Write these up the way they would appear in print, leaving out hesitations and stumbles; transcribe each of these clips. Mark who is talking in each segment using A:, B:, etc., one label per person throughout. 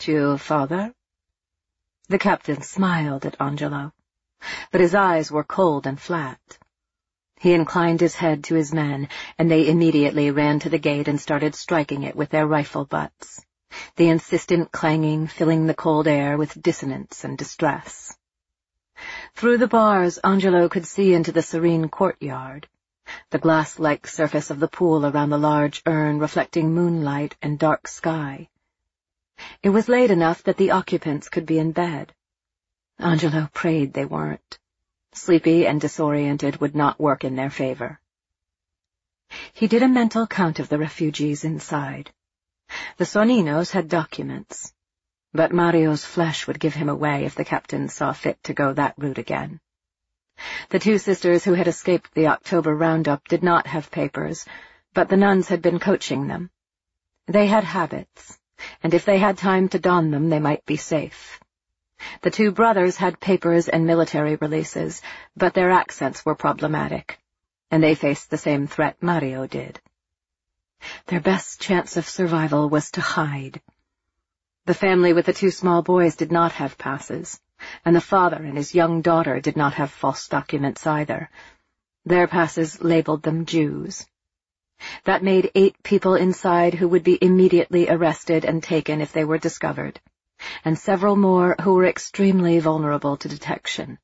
A: protect you, father." The captain smiled at Angelo, but his eyes were cold and flat. He inclined his head to his men, and they immediately ran to the gate and started striking it with their rifle butts, the insistent clanging filling the cold air with dissonance and distress. Through the bars, Angelo could see into the serene courtyard, the glass-like surface of the pool around the large urn reflecting moonlight and dark sky. It was late enough that the occupants could be in bed. Angelo prayed they weren't. Sleepy and disoriented would not work in their favor. He did a mental count of the refugees inside. The Soninos had documents, but Mario's flesh would give him away if the captain saw fit to go that route again. The two sisters who had escaped the October roundup did not have papers, but the nuns had been coaching them. They had habits, and if they had time to don them, they might be safe. The two brothers had papers and military releases, but their accents were problematic, and they faced the same threat Mario did. Their best chance of survival was to hide. The family with the two small boys did not have passes, and the father and his young daughter did not have false documents either. Their passes labeled them Jews. That made 8 people inside who would be immediately arrested and taken if they were discovered, and several more who were extremely vulnerable to detection.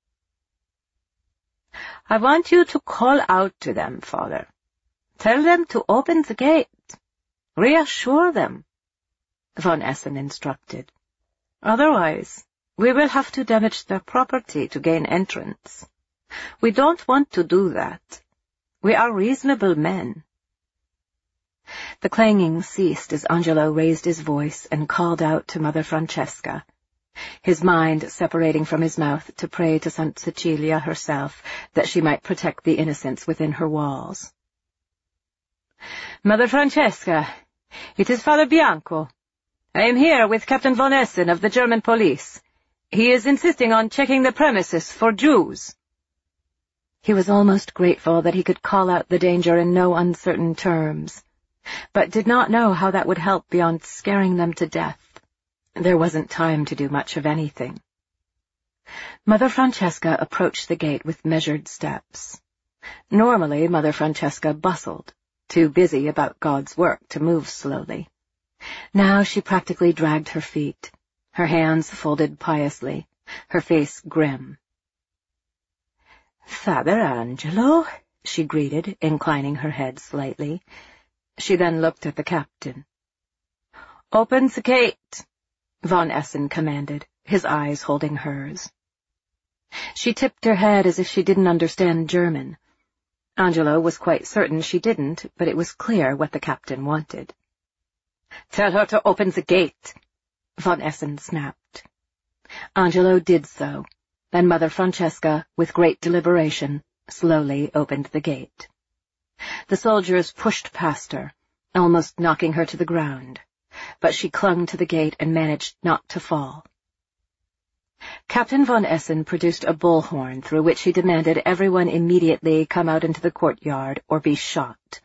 A: "I want you to call out to them, Father. Tell them to open the gate. Reassure them," von Essen instructed. "Otherwise, we will have to damage their property to gain entrance. We don't want to do that. We are reasonable men." The clanging ceased as Angelo raised his voice and called out to Mother Francesca, his mind separating from his mouth to pray to St. Cecilia herself that she might protect the innocents within her walls. "Mother Francesca, it is Father Bianco. I am here with Captain von Essen of the German police. He is insisting on checking the premises for Jews." He was almost grateful that he could call out the danger in no uncertain terms, but did not know how that would help beyond scaring them to death. There wasn't time to do much of anything. Mother Francesca approached the gate with measured steps. Normally, Mother Francesca bustled, too busy about God's work to move slowly. Now she practically dragged her feet, her hands folded piously, her face grim. "Father Angelo," she greeted, inclining her head slightly. She then looked at the captain. "Open the gate," von Essen commanded, his eyes holding hers. She tipped her head as if she didn't understand German. Angelo was quite certain she didn't, but it was clear what the captain wanted. "Tell her to open the gate," von Essen snapped. Angelo did so, and Mother Francesca, with great deliberation, slowly opened the gate. The soldiers pushed past her, almost knocking her to the ground, but she clung to the gate and managed not to fall. Captain von Essen produced a bullhorn through which he demanded everyone immediately come out into the courtyard or be shot.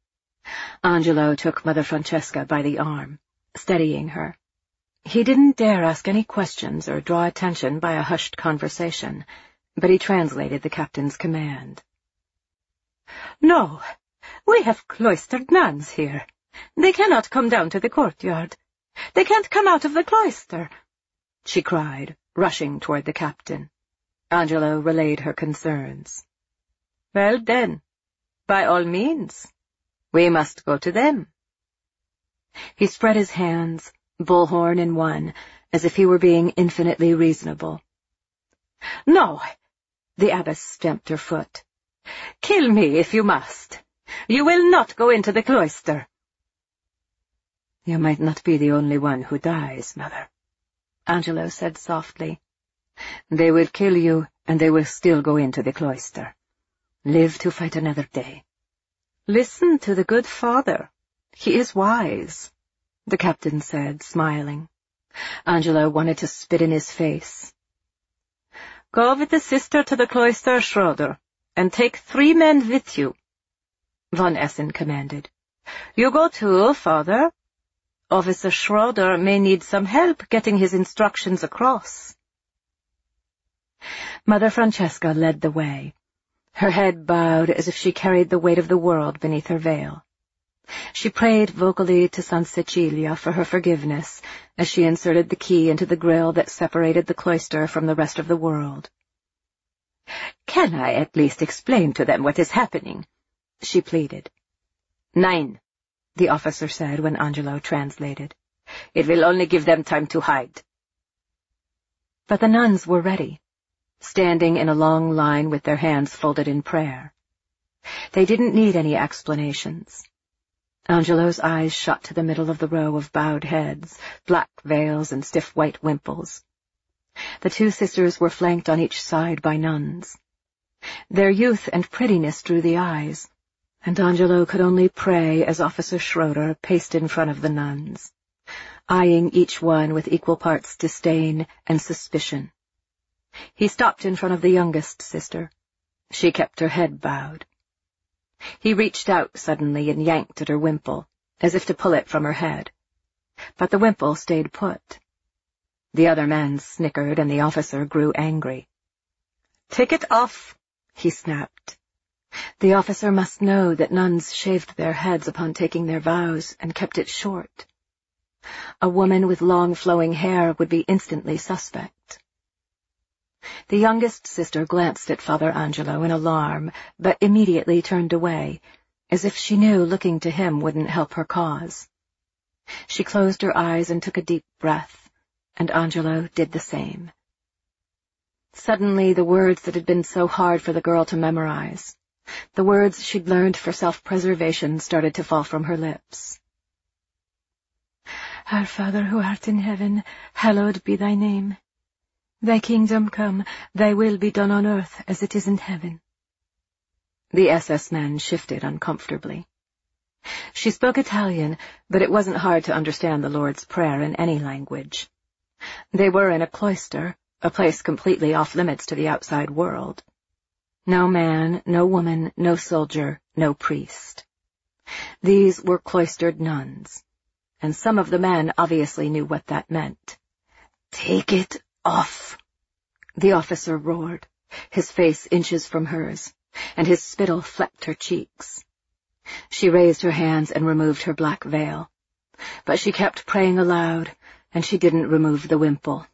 A: Angelo took Mother Francesca by the arm, steadying her. He didn't dare ask any questions or draw attention by a hushed conversation, but he translated the captain's command. "No, we have cloistered nuns here. They cannot come down to the courtyard. They can't come out of the cloister," she cried, rushing toward the captain. Angelo relayed her concerns. "Well then, by all means, we must go to them." He spread his hands, bullhorn in one, as if he were being infinitely reasonable. "No," the abbess stamped her foot. "Kill me if you must. You will not go into the cloister." "You might not be the only one who dies, Mother," Angelo said softly. "They will kill you, and they will still go into the cloister. Live to fight another day." "Listen to the good father. He is wise," the captain said, smiling. Angelo wanted to spit in his face. "Go with the sister to the cloister, Schroeder, and take 3 men with you," von Essen commanded. "You go too, Father. Officer Schroeder may need some help getting his instructions across. Mother Francesca led the way, her head bowed as if she carried the weight of the world beneath her veil. She prayed vocally to San Cecilia for her forgiveness as she inserted the key into the grill that separated the cloister from the rest of the world. "Can I at least explain to them what is happening?" she pleaded. "Nein," the officer said when Angelo translated. "It will only give them time to hide." But the nuns were ready, standing in a long line with their hands folded in prayer. They didn't need any explanations. Angelo's eyes shot to the middle of the row of bowed heads, black veils and stiff white wimples. The two sisters were flanked on each side by nuns. Their youth and prettiness drew the eyes, and Angelo could only pray as Officer Schroeder paced in front of the nuns, eyeing each one with equal parts disdain and suspicion. He stopped in front of the youngest sister. She kept her head bowed. He reached out suddenly and yanked at her wimple, as if to pull it from her head. But the wimple stayed put. The other men snickered, and the officer grew angry. "Take it off," he snapped. The officer must know that nuns shaved their heads upon taking their vows and kept it short. A woman with long flowing hair would be instantly suspect. The youngest sister glanced at Father Angelo in alarm, but immediately turned away, as if she knew looking to him wouldn't help her cause. She closed her eyes and took a deep breath, and Angelo did the same. Suddenly the words that had been so hard for the girl to memorize, the words she'd learned for self-preservation, started to fall from her lips. "Our Father who art in heaven, hallowed be thy name. Thy kingdom come, thy will be done on earth as it is in heaven." The SS men shifted uncomfortably. She spoke Italian, but it wasn't hard to understand the Lord's Prayer in any language. They were in a cloister, a place completely off-limits to the outside world. No man, no woman, no soldier, no priest. These were cloistered nuns, and some of the men obviously knew what that meant. "Take it off," the officer roared, his face inches from hers, and his spittle flecked her cheeks. She raised her hands and removed her black veil, but she kept praying aloud, and she didn't remove the wimple.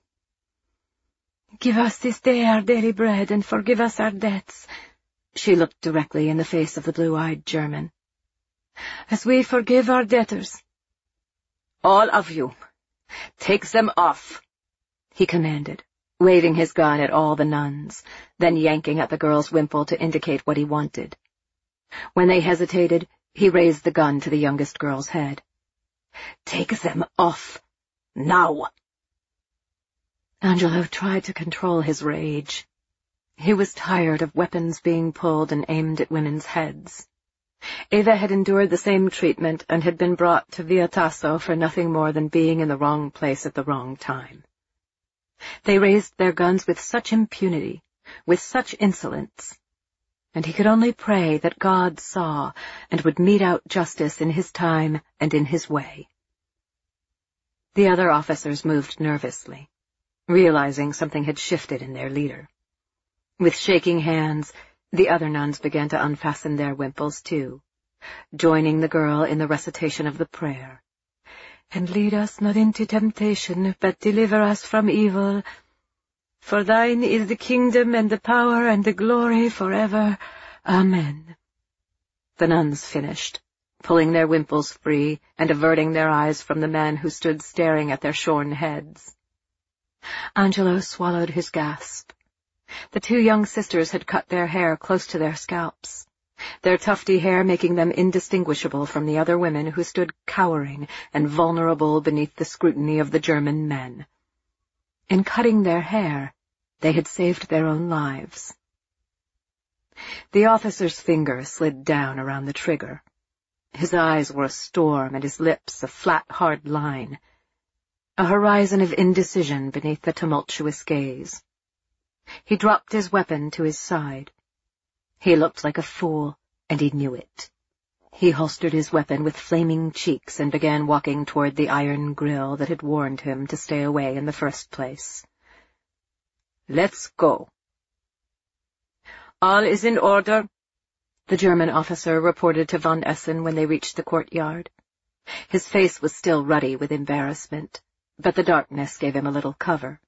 A: "Give us this day our daily bread, and forgive us our debts." She looked directly in the face of the blue-eyed German. "As we forgive our debtors." "All of you, take them off," he commanded, waving his gun at all the nuns, then yanking at the girl's wimple to indicate what he wanted. When they hesitated, he raised the gun to the youngest girl's head. "Take them off, now." Angelo tried to control his rage. He was tired of weapons being pulled and aimed at women's heads. Ava had endured the same treatment and had been brought to Via Tasso for nothing more than being in the wrong place at the wrong time. They raised their guns with such impunity, with such insolence, and he could only pray that God saw and would mete out justice in his time and in his way. The other officers moved nervously, realizing something had shifted in their leader. With shaking hands, the other nuns began to unfasten their wimples too, joining the girl in the recitation of the prayer. "And lead us not into temptation, but deliver us from evil. For thine is the kingdom and the power and the glory forever. Amen." The nuns finished, pulling their wimples free and averting their eyes from the men who stood staring at their shorn heads. Angelo swallowed his gasp. The two young sisters had cut their hair close to their scalps, their tufty hair making them indistinguishable from the other women who stood cowering and vulnerable beneath the scrutiny of the German men. In cutting their hair, they had saved their own lives. The officer's finger slid down around the trigger. His eyes were a storm and his lips a flat, hard line, a horizon of indecision beneath the tumultuous gaze. He dropped his weapon to his side. He looked like a fool, and he knew it. He holstered his weapon with flaming cheeks and began walking toward the iron grill that had warned him to stay away in the first place. "Let's go." "All is in order," the German officer reported to von Essen when they reached the courtyard. His face was still ruddy with embarrassment, but the darkness gave him a little cover.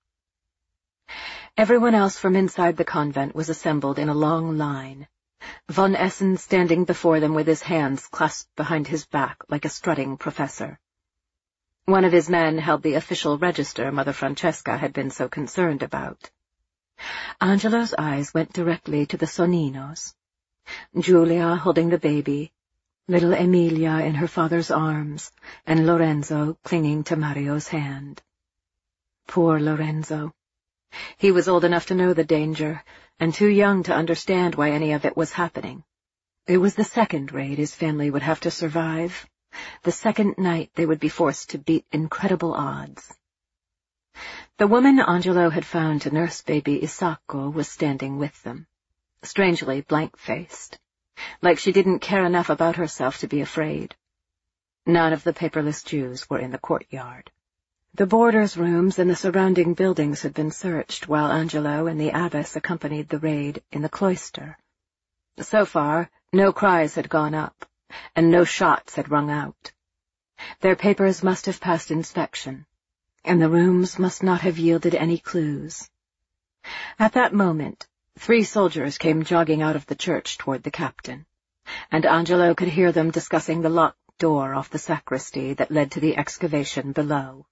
A: Everyone else from inside the convent was assembled in a long line, von Essen standing before them with his hands clasped behind his back like a strutting professor. One of his men held the official register Mother Francesca had been so concerned about. Angelo's eyes went directly to the Soninos. Giulia holding the baby, little Emilia in her father's arms, and Lorenzo clinging to Mario's hand. Poor Lorenzo. He was old enough to know the danger, and too young to understand why any of it was happening. It was the second raid his family would have to survive, the second night they would be forced to beat incredible odds. The woman Angelo had found to nurse baby Isacco was standing with them, strangely blank-faced, like she didn't care enough about herself to be afraid. None of the paperless Jews were in the courtyard. The boarders' rooms and the surrounding buildings had been searched while Angelo and the abbess accompanied the raid in the cloister. So far, no cries had gone up, and no shots had rung out. Their papers must have passed inspection, and the rooms must not have yielded any clues. At that moment, 3 soldiers came jogging out of the church toward the captain, and Angelo could hear them discussing the locked door off the sacristy that led to the excavation below.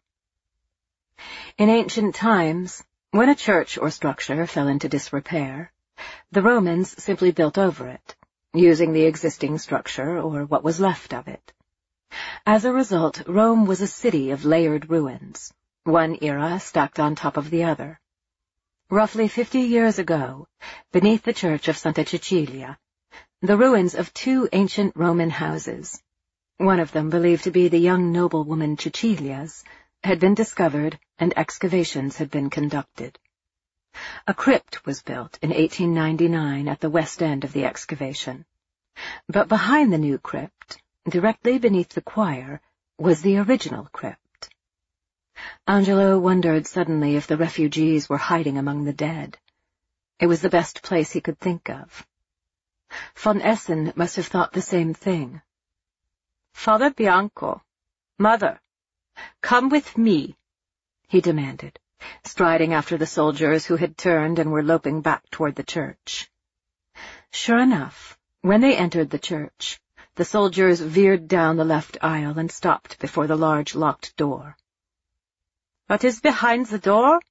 A: In ancient times, when a church or structure fell into disrepair, the Romans simply built over it, using the existing structure or what was left of it. As a result, Rome was a city of layered ruins, one era stacked on top of the other. Roughly 50 years ago, beneath the church of Santa Cecilia, the ruins of 2 ancient Roman houses, one of them believed to be the young noblewoman Cecilia's, had been discovered and excavations had been conducted. A crypt was built in 1899 at the west end of the excavation, but behind the new crypt, directly beneath the choir, was the original crypt. Angelo wondered suddenly if the refugees were hiding among the dead. It was the best place he could think of. Von Essen must have thought the same thing. "Father Bianco, Mother, come with me," he demanded, striding after the soldiers who had turned and were loping back toward the church. Sure enough, when they entered the church, the soldiers veered down the left aisle and stopped before the large locked door. "What is behind the door?"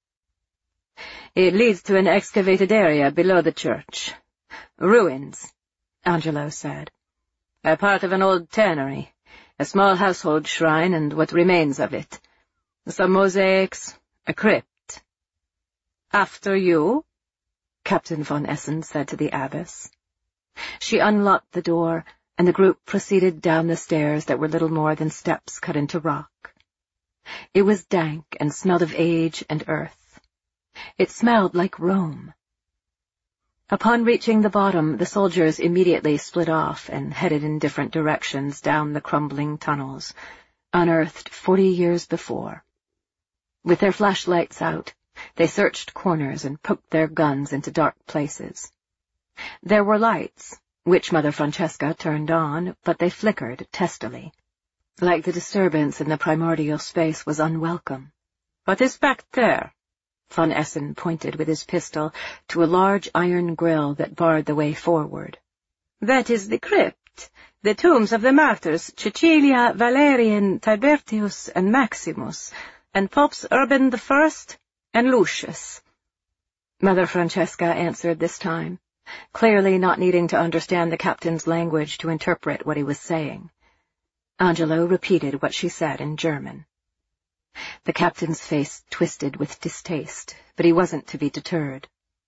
A: "It leads to an excavated area below the church. Ruins," Angelo said. "A part of an old tannery, a small household shrine and what remains of it. Some mosaics, a crypt." "After you?" Captain von Essen said to the abbess. She unlocked the door, and the group proceeded down the stairs that were little more than steps cut into rock. It was dank and smelled of age and earth. It smelled like Rome. Upon reaching the bottom, the soldiers immediately split off and headed in different directions down the crumbling tunnels, unearthed 40 years before. With their flashlights out, they searched corners and poked their guns into dark places. There were lights, which Mother Francesca turned on, but they flickered testily, like the disturbance in the primordial space was unwelcome. "What is back there?" Von Essen pointed with his pistol to a large iron grill that barred the way forward. "That is the crypt, the tombs of the martyrs Cecilia, Valerian, Tibertius, and Maximus, and Popes Urban I and Lucius." Mother Francesca answered this time, clearly not needing to understand the captain's language to interpret what he was saying. Angelo repeated what she said in German. The captain's face twisted with distaste, but he wasn't to be deterred.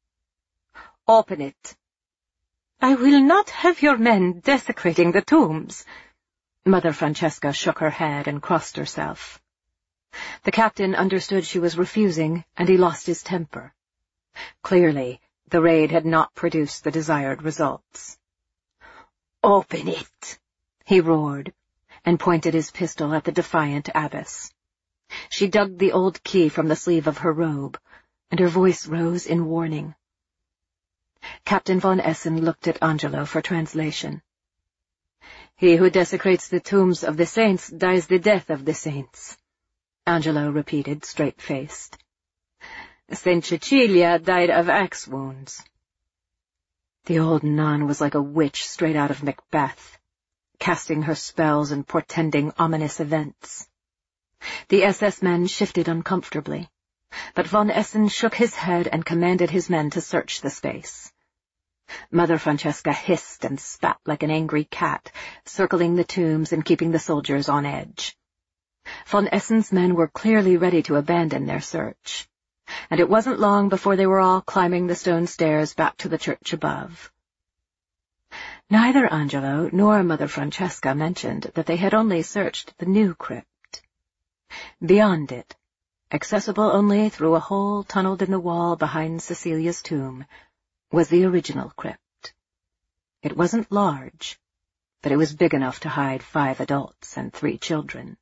A: "Open it." "I will not have your men desecrating the tombs." Mother Francesca shook her head and crossed herself. The captain understood she was refusing, and he lost his temper. Clearly, the raid had not produced the desired results. "Open it," He roared, and pointed his pistol at the defiant abbess. She dug the old key from the sleeve of her robe, and her voice rose in warning. Captain von Essen looked at Angelo for translation. "He who desecrates the tombs of the saints dies the death of the saints," Angelo repeated, straight-faced. "Saint Cecilia died of axe wounds." The old nun was like a witch straight out of Macbeth, casting her spells and portending ominous events. The SS men shifted uncomfortably, but von Essen shook his head and commanded his men to search the space. Mother Francesca hissed and spat like an angry cat, circling the tombs and keeping the soldiers on edge. Von Essen's men were clearly ready to abandon their search, and it wasn't long before they were all climbing the stone stairs back to the church above. Neither Angelo nor Mother Francesca mentioned that they had only searched the new crypt. Beyond it, accessible only through a hole tunneled in the wall behind Cecilia's tomb, was the original crypt. It wasn't large, but it was big enough to hide 5 adults and 3 children.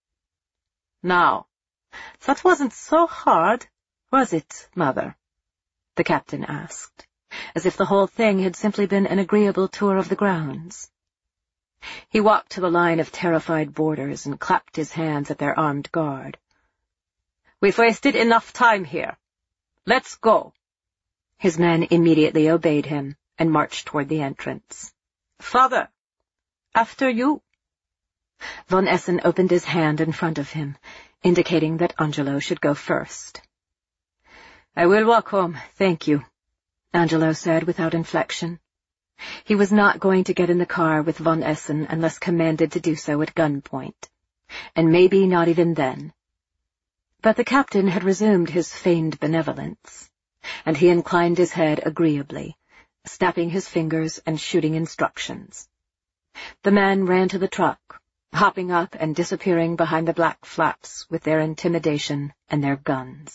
A: "Now, that wasn't so hard, was it, Mother?" the captain asked, as if the whole thing had simply been an agreeable tour of the grounds. He walked to the line of terrified boarders and clapped his hands at their armed guard. "We've wasted enough time here. Let's go." His men immediately obeyed him and marched toward the entrance. "Father, after you." Von Essen opened his hand in front of him, indicating that Angelo should go first. "I will walk home, thank you," Angelo said without inflection. He was not going to get in the car with von Essen unless commanded to do so at gunpoint, and maybe not even then. But the captain had resumed his feigned benevolence, and he inclined his head agreeably, snapping his fingers and shooting instructions. The men ran to the truck, hopping up and disappearing behind the black flaps with their intimidation and their guns.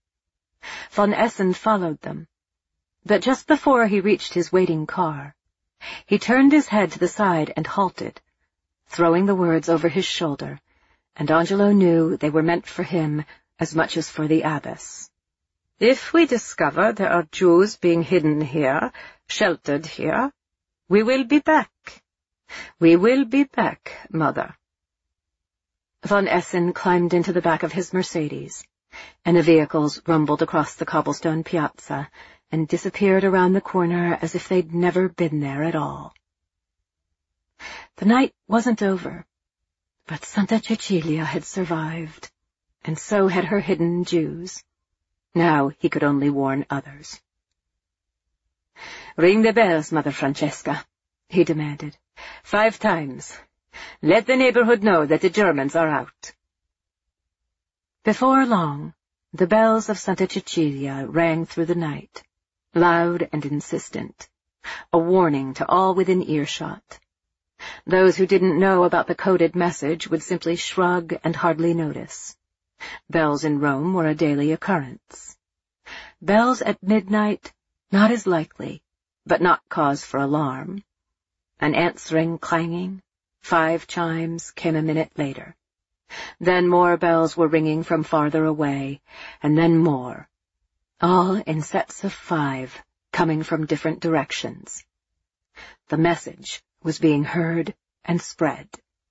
A: Von Essen followed them, but just before he reached his waiting car, he turned his head to the side and halted, throwing the words over his shoulder, and Angelo knew they were meant for him as much as for the abbess. "If we discover there are Jews being hidden here, sheltered here, we will be back. We will be back, Mother." Von Essen climbed into the back of his Mercedes, and the vehicles rumbled across the cobblestone piazza and disappeared around the corner as if they'd never been there at all. The night wasn't over, but Santa Cecilia had survived, and so had her hidden Jews. Now he could only warn others. "Ring the bells, Mother Francesca," he demanded. 5 times. Let the neighborhood know that the Germans are out." Before long, the bells of Santa Cecilia rang through the night, loud and insistent, a warning to all within earshot. Those who didn't know about the coded message would simply shrug and hardly notice. Bells in Rome were a daily occurrence. Bells at midnight, not as likely, but not cause for alarm. An answering clanging, 5 chimes came a minute later. Then more bells were ringing from farther away, and then more, all in sets of 5, coming from different directions. The message was being heard and spread.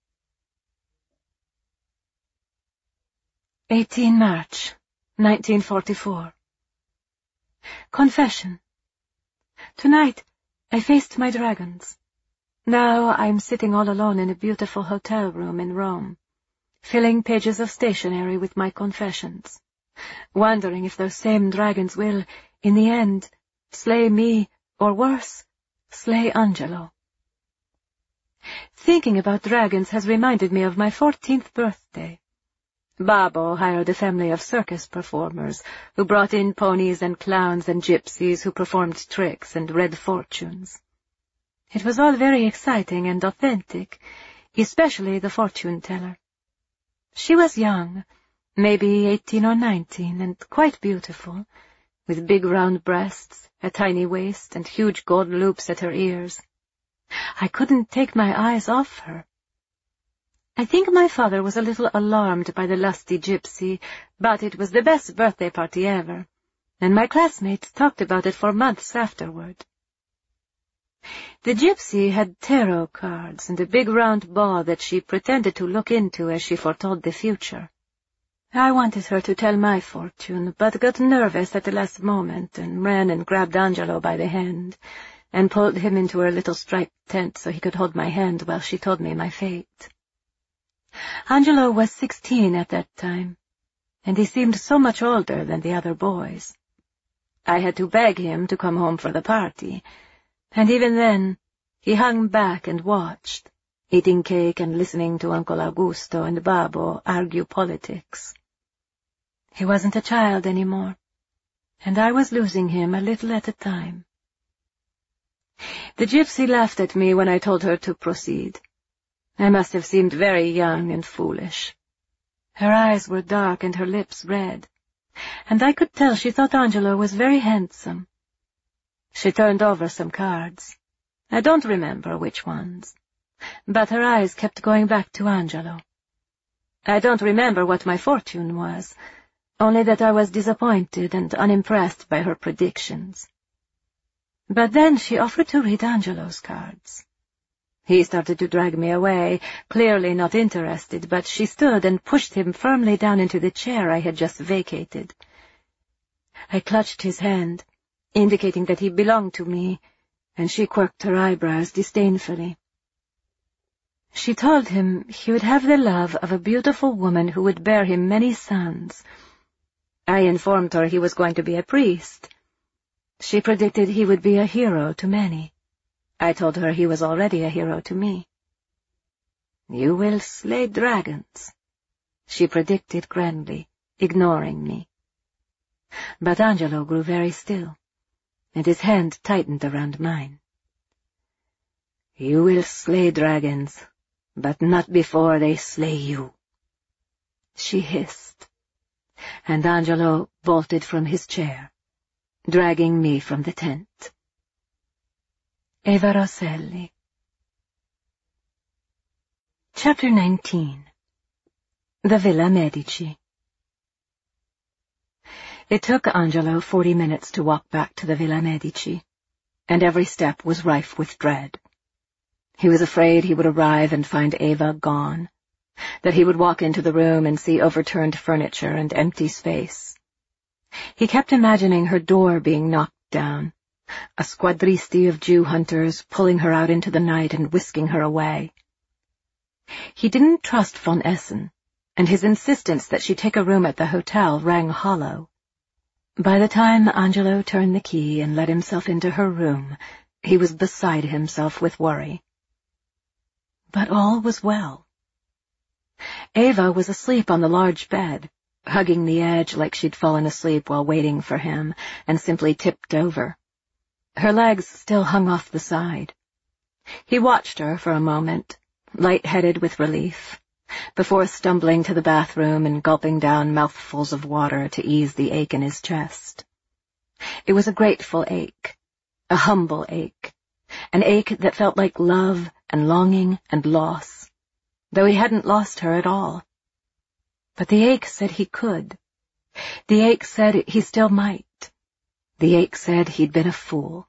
A: 18 March, 1944. Confession. Tonight, I faced my dragons. Now I'm sitting all alone in a beautiful hotel room in Rome, filling pages of stationery with my confessions, wondering if those same dragons will, in the end, slay me, or worse, slay Angelo. Thinking about dragons has reminded me of my 14th birthday. Babbo hired a family of circus performers who brought in ponies and clowns and gypsies who performed tricks and read fortunes. It was all very exciting and authentic, especially the fortune-teller. She was young, maybe 18 or 19, and quite beautiful, with big round breasts, a tiny waist, and huge gold loops at her ears. I couldn't take my eyes off her. I think my father was a little alarmed by the lusty gypsy, but it was the best birthday party ever, and my classmates talked about it for months afterward. The gypsy had tarot cards and a big round ball that she pretended to look into as she foretold the future. I wanted her to tell my fortune, but got nervous at the last moment and ran and grabbed Angelo by the hand and pulled him into her little striped tent so he could hold my hand while she told me my fate. Angelo was 16 at that time, and he seemed so much older than the other boys. I had to beg him to come home for the party, and even then he hung back and watched, eating cake and listening to Uncle Augusto and Babbo argue politics. He wasn't a child anymore, and I was losing him a little at a time. The gypsy laughed at me when I told her to proceed. I must have seemed very young and foolish. Her eyes were dark and her lips red, and I could tell she thought Angelo was very handsome. She turned over some cards. I don't remember which ones, but her eyes kept going back to Angelo. I don't remember what my fortune was, only that I was disappointed and unimpressed by her predictions. But then she offered to read Angelo's cards. He started to drag me away, clearly not interested, but she stood and pushed him firmly down into the chair I had just vacated. I clutched his hand, indicating that he belonged to me, and she quirked her eyebrows disdainfully. She told him he would have the love of a beautiful woman who would bear him many sons. I informed her he was going to be a priest. She predicted he would be a hero to many. I told her he was already a hero to me. "You will slay dragons," she predicted grandly, ignoring me. But Angelo grew very still, and his hand tightened around mine. "You will slay dragons, but not before they slay you," she hissed, and Angelo bolted from his chair, dragging me from the tent. Eva Rosselli. Chapter 19. The Villa Medici. It took Angelo 40 minutes to walk back to the Villa Medici, and every step was rife with dread. He was afraid he would arrive and find Eva gone, that he would walk into the room and see overturned furniture and empty space. He kept imagining her door being knocked down, a squadristi of Jew hunters pulling her out into the night and whisking her away. He didn't trust von Essen, and his insistence that she take a room at the hotel rang hollow. By the time Angelo turned the key and let himself into her room, he was beside himself with worry. But all was well. Eva was asleep on the large bed, hugging the edge like she'd fallen asleep while waiting for him, and simply tipped over. Her legs still hung off the side. He watched her for a moment, light-headed with relief, before stumbling to the bathroom and gulping down mouthfuls of water to ease the ache in his chest. It was a grateful ache, a humble ache, an ache that felt like love and longing and loss, though he hadn't lost her at all. But the ache said he could. The ache said he still might. The ache said he'd been a fool.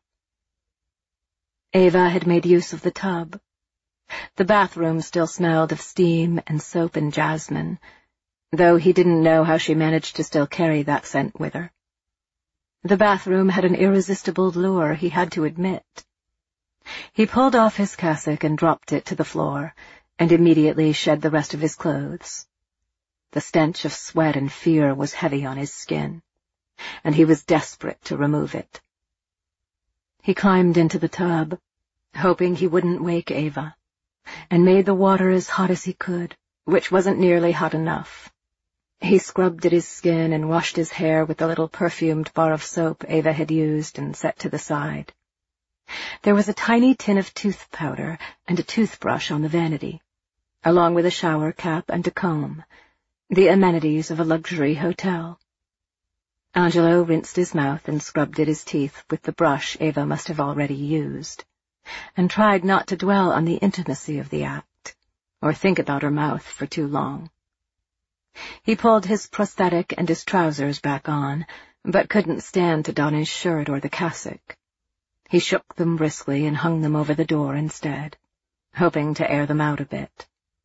A: Eva had made use of the tub. The bathroom still smelled of steam and soap and jasmine, though he didn't know how she managed to still carry that scent with her. The bathroom had an irresistible lure, he had to admit. He pulled off his cassock and dropped it to the floor, and immediately shed the rest of his clothes. The stench of sweat and fear was heavy on his skin, and he was desperate to remove it. He climbed into the tub, hoping he wouldn't wake Eva, and made the water as hot as he could, which wasn't nearly hot enough. He scrubbed at his skin and washed his hair with the little perfumed bar of soap Eva had used and set to the side. There was a tiny tin of tooth powder and a toothbrush on the vanity, along with a shower cap and a comb, the amenities of a luxury hotel. Angelo rinsed his mouth and scrubbed at his teeth with the brush Eva must have already used, and tried not to dwell on the intimacy of the act, or think about her mouth for too long. He pulled his prosthetic and his trousers back on, but couldn't stand to don his shirt or the cassock. He shook them briskly and hung them over the door instead, hoping to air them out a bit.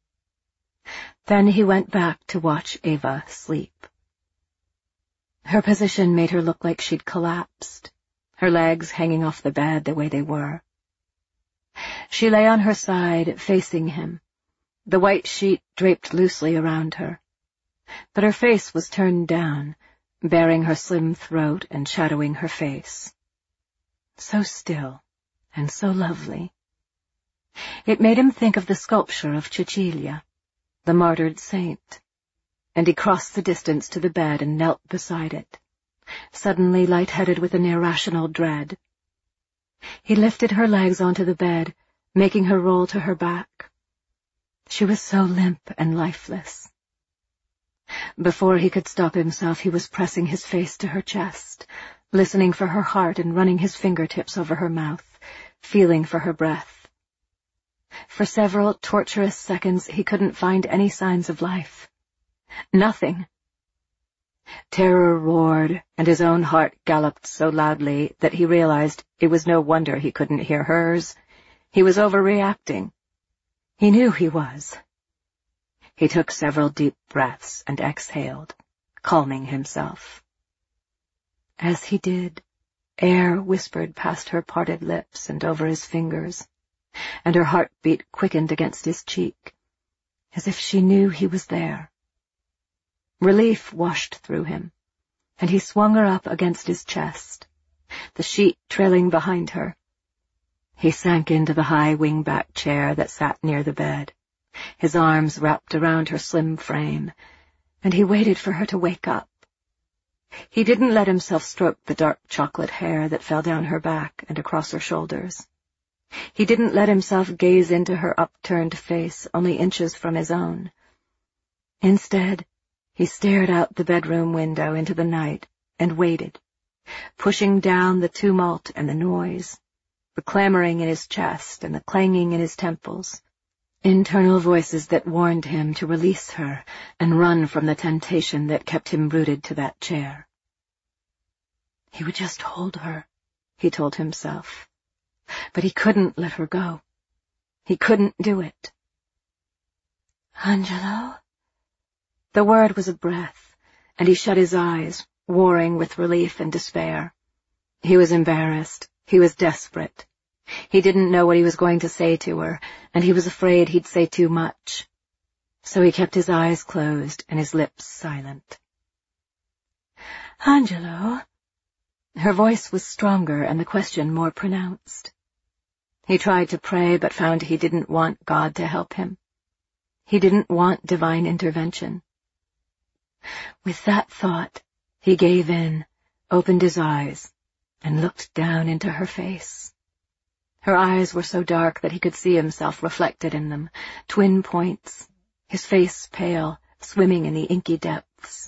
A: Then he went back to watch Ava sleep. Her position made her look like she'd collapsed, her legs hanging off the bed the way they were. She lay on her side, facing him, the white sheet draped loosely around her. But her face was turned down, baring her slim throat and shadowing her face. So still and so lovely. It made him think of the sculpture of Cecilia, the martyred saint, and he crossed the distance to the bed and knelt beside it, suddenly lightheaded with an irrational dread. He lifted her legs onto the bed, making her roll to her back. She was so limp and lifeless. Before he could stop himself, he was pressing his face to her chest, listening for her heart and running his fingertips over her mouth, feeling for her breath. For several torturous seconds, he couldn't find any signs of life. Nothing. Terror roared, and his own heart galloped so loudly that he realized it was no wonder he couldn't hear hers. He was overreacting. He knew he was. He took several deep breaths and exhaled, calming himself. As he did, air whispered past her parted lips and over his fingers, and her heartbeat quickened against his cheek, as if she knew he was there. Relief washed through him, and he swung her up against his chest, the sheet trailing behind her. He sank into the high wing-back chair that sat near the bed, his arms wrapped around her slim frame, and he waited for her to wake up. He didn't let himself stroke the dark chocolate hair that fell down her back and across her shoulders. He didn't let himself gaze into her upturned face only inches from his own. Instead, he stared out the bedroom window into the night and waited, pushing down the tumult and the noise, the clamoring in his chest and the clanging in his temples, internal voices that warned him to release her and run from the temptation that kept him rooted to that chair. He would just hold her, he told himself, but he couldn't let her go. He couldn't do it. Angelo? The word was a breath, and he shut his eyes, warring with relief and despair. He was embarrassed. He was desperate. He didn't know what he was going to say to her, and he was afraid he'd say too much. So he kept his eyes closed and his lips silent. Angelo? Her voice was stronger and the question more pronounced. He tried to pray but found he didn't want God to help him. He didn't want divine intervention. With that thought, he gave in, opened his eyes, and looked down into her face. Her eyes were so dark that he could see himself reflected in them, twin points, his face pale, swimming in the inky depths.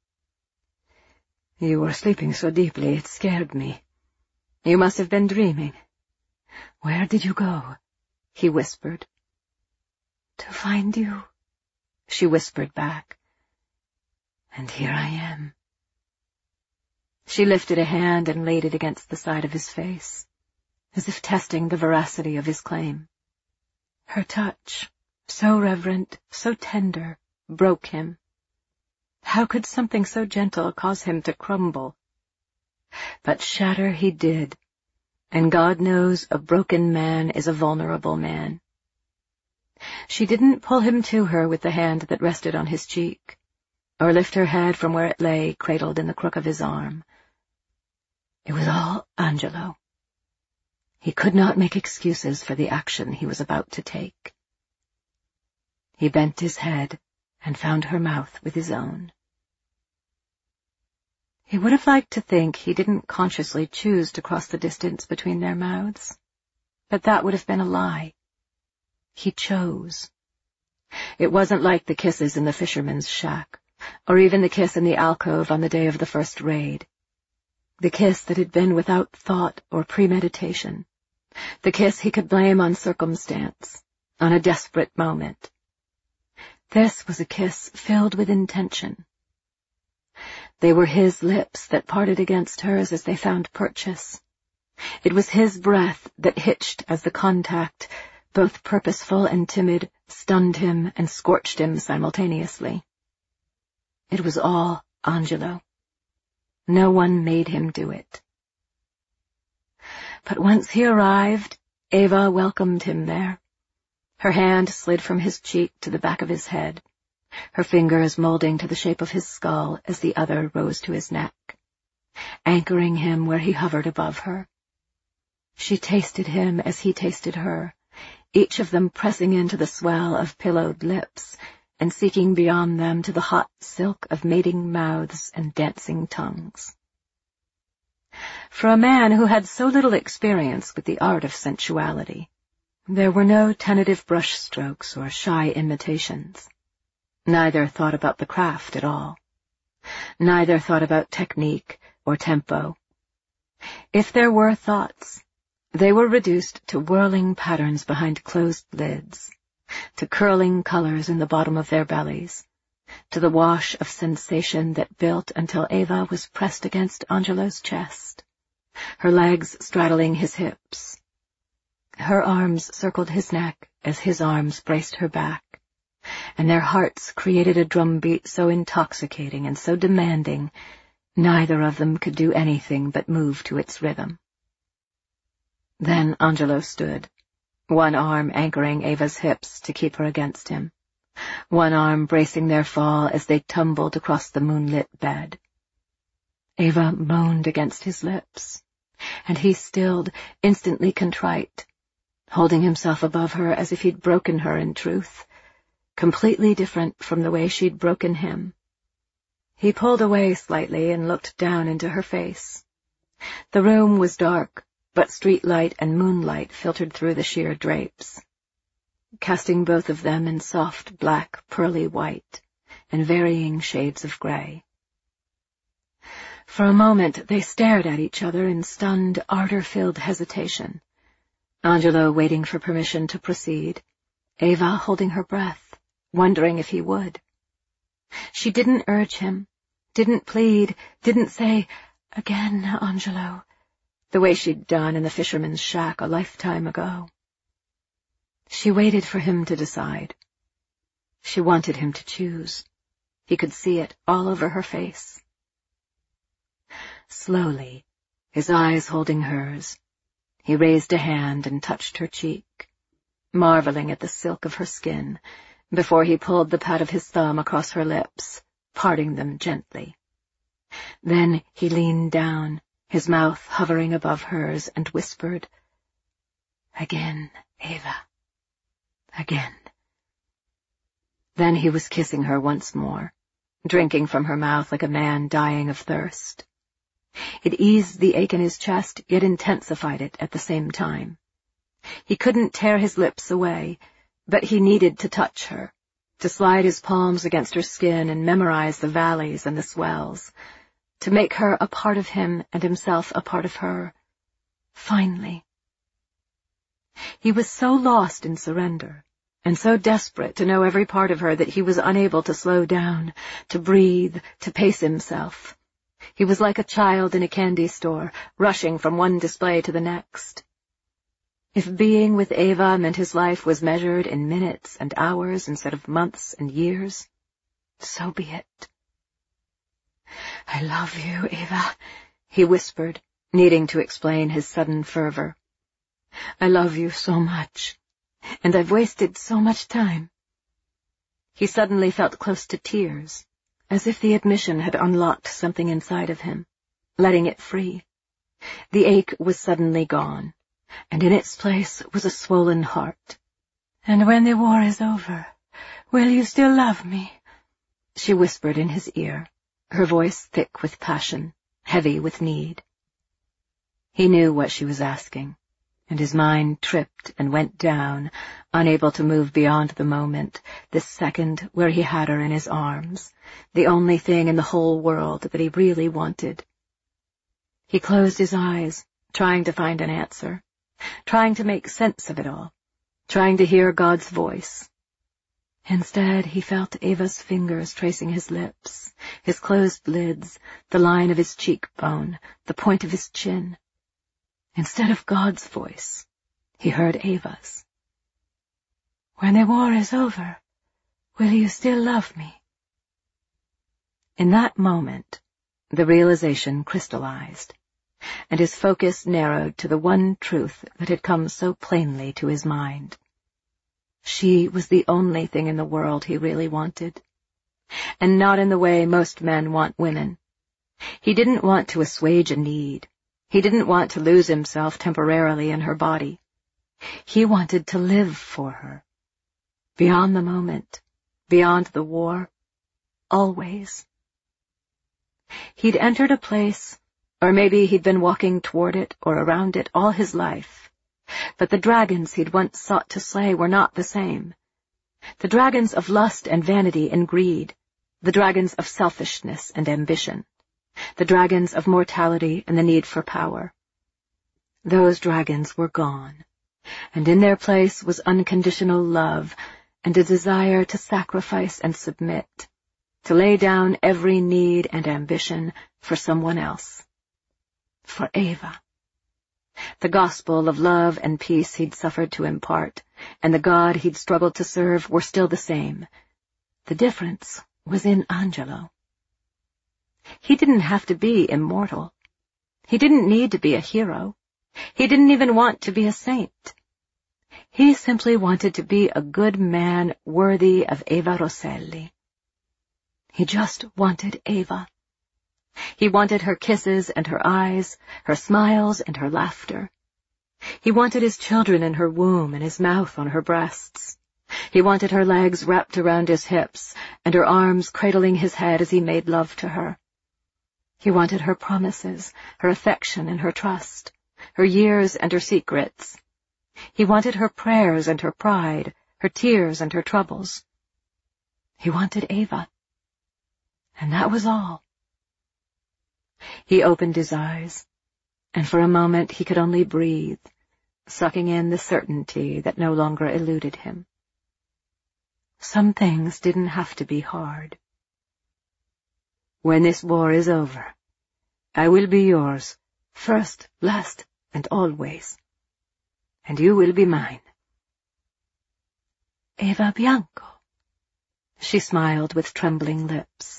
A: You were sleeping so deeply it scared me. You must have been dreaming. Where did you go? He whispered. To find you, she whispered back. And here I am. She lifted a hand and laid it against the side of his face, as if testing the veracity of his claim. Her touch, so reverent, so tender, broke him. How could something so gentle cause him to crumble? But shatter he did, and God knows a broken man is a vulnerable man. She didn't pull him to her with the hand that rested on his cheek, or lift her head from where it lay cradled in the crook of his arm. It was all Angelo. He could not make excuses for the action he was about to take. He bent his head and found her mouth with his own. He would have liked to think he didn't consciously choose to cross the distance between their mouths, but that would have been a lie. He chose. It wasn't like the kisses in the fisherman's shack, or even the kiss in the alcove on the day of the first raid. The kiss that had been without thought or premeditation. The kiss he could blame on circumstance, on a desperate moment, This was a kiss filled with intention. They were his lips that parted against hers as they found purchase. It was his breath that hitched as the contact, both purposeful and timid, stunned him and scorched him simultaneously. It was all Angelo. No one made him do it. But once he arrived, Eva welcomed him there. Her hand slid from his cheek to the back of his head, her fingers molding to the shape of his skull as the other rose to his neck, anchoring him where he hovered above her. She tasted him as he tasted her, each of them pressing into the swell of pillowed lips and seeking beyond them to the hot silk of mating mouths and dancing tongues. For a man who had so little experience with the art of sensuality, there were no tentative brushstrokes or shy imitations. Neither thought about the craft at all. Neither thought about technique or tempo. If there were thoughts, they were reduced to whirling patterns behind closed lids, to curling colors in the bottom of their bellies, to the wash of sensation that built until Eva was pressed against Angelo's chest, her legs straddling his hips. Her arms circled his neck as his arms braced her back, and their hearts created a drumbeat so intoxicating and so demanding, neither of them could do anything but move to its rhythm. Then Angelo stood, one arm anchoring Eva's hips to keep her against him, one arm bracing their fall as they tumbled across the moonlit bed. Eva moaned against his lips, and he stilled, instantly contrite, holding himself above her as if he'd broken her in truth, completely different from the way she'd broken him. He pulled away slightly and looked down into her face. The room was dark, but street light and moonlight filtered through the sheer drapes, casting both of them in soft black pearly white and varying shades of gray. For a moment they stared at each other in stunned, ardor-filled hesitation, Angelo waiting for permission to proceed, Eva holding her breath, wondering if he would. She didn't urge him, didn't plead, didn't say, "Again, Angelo," the way she'd done in the fisherman's shack a lifetime ago. She waited for him to decide. She wanted him to choose. He could see it all over her face. Slowly, his eyes holding hers, he raised a hand and touched her cheek, marveling at the silk of her skin, before he pulled the pad of his thumb across her lips, parting them gently. Then he leaned down, his mouth hovering above hers, and whispered, "Again, Eva. Again." Then he was kissing her once more, drinking from her mouth like a man dying of thirst. It eased the ache in his chest, yet intensified it at the same time. He couldn't tear his lips away, but he needed to touch her, to slide his palms against her skin and memorize the valleys and the swells, to make her a part of him and himself a part of her. Finally. He was so lost in surrender, and so desperate to know every part of her that he was unable to slow down, to breathe, to pace himself. He was like a child in a candy store, rushing from one display to the next. If being with Eva meant his life was measured in minutes and hours instead of months and years, so be it. "I love you, Eva," he whispered, needing to explain his sudden fervor. "I love you so much, and I've wasted so much time." He suddenly felt close to tears, as if the admission had unlocked something inside of him, letting it free. The ache was suddenly gone, and in its place was a swollen heart. "And when the war is over, will you still love me?" she whispered in his ear, her voice thick with passion, heavy with need. He knew what she was asking, and his mind tripped and went down, unable to move beyond the moment, this second where he had her in his arms, the only thing in the whole world that he really wanted. He closed his eyes, trying to find an answer, trying to make sense of it all, trying to hear God's voice. Instead, he felt Eva's fingers tracing his lips, his closed lids, the line of his cheekbone, the point of his chin. Instead of God's voice, he heard Eva's. "When the war is over, will you still love me?" In that moment, the realization crystallized, and his focus narrowed to the one truth that had come so plainly to his mind. She was the only thing in the world he really wanted, and not in the way most men want women. He didn't want to assuage a need. He didn't want to lose himself temporarily in her body. He wanted to live for her. Beyond the moment, beyond the war, always. He'd entered a place, or maybe he'd been walking toward it or around it all his life, but the dragons he'd once sought to slay were not the same. The dragons of lust and vanity and greed, the dragons of selfishness and ambition, the dragons of mortality and the need for power. Those dragons were gone, and in their place was unconditional love and a desire to sacrifice and submit, to lay down every need and ambition for someone else. For Eva. The gospel of love and peace he'd suffered to impart, and the God he'd struggled to serve were still the same. The difference was in Angelo. He didn't have to be immortal. He didn't need to be a hero. He didn't even want to be a saint. He simply wanted to be a good man worthy of Eva Rosselli. He just wanted Eva. He wanted her kisses and her eyes, her smiles and her laughter. He wanted his children in her womb and his mouth on her breasts. He wanted her legs wrapped around his hips and her arms cradling his head as he made love to her. He wanted her promises, her affection and her trust, her years and her secrets. He wanted her prayers and her pride, her tears and her troubles. He wanted Eva. And that was all. He opened his eyes, and for a moment he could only breathe, sucking in the certainty that no longer eluded him. Some things didn't have to be hard. "When this war is over, I will be yours, first, last, and always. And you will be mine." "Eva Bianco," she smiled with trembling lips.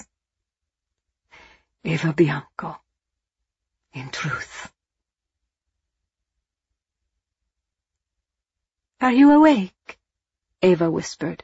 A: "Eva Bianco, in truth." "Are you awake?" Eva whispered.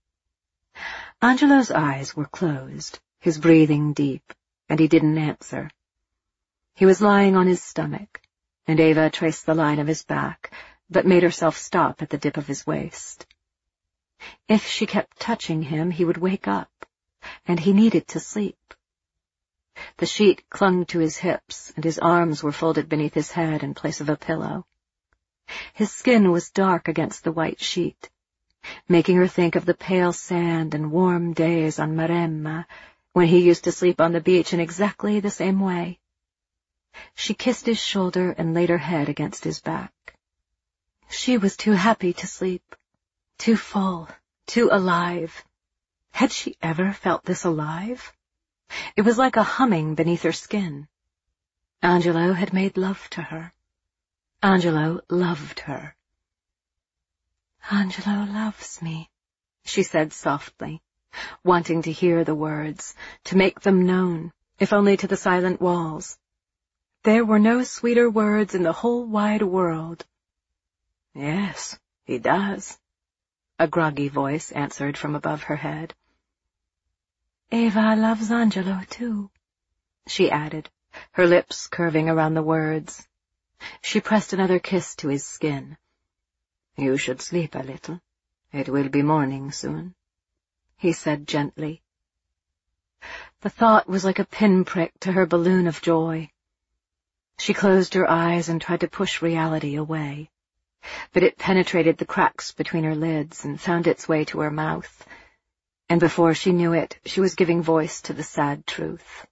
A: Angelo's eyes were closed, his breathing deep, and he didn't answer. He was lying on his stomach, and Eva traced the line of his back, but made herself stop at the dip of his waist. If she kept touching him, he would wake up, and he needed to sleep. The sheet clung to his hips, and his arms were folded beneath his head in place of a pillow. His skin was dark against the white sheet, making her think of the pale sand and warm days on Maremma, when he used to sleep on the beach in exactly the same way. She kissed his shoulder and laid her head against his back. She was too happy to sleep, too full, too alive. Had she ever felt this alive? It was like a humming beneath her skin. Angelo had made love to her. Angelo loved her. "Angelo loves me," she said softly, wanting to hear the words, to make them known, if only to the silent walls. There were no sweeter words in the whole wide world. "Yes, he does," a groggy voice answered from above her head. "Eva loves Angelo, too," she added, her lips curving around the words. She pressed another kiss to his skin. "You should sleep a little. It will be morning soon," he said gently. The thought was like a pinprick to her balloon of joy. She closed her eyes and tried to push reality away, but it penetrated the cracks between her lids and found its way to her mouth, and before she knew it, she was giving voice to the sad truth.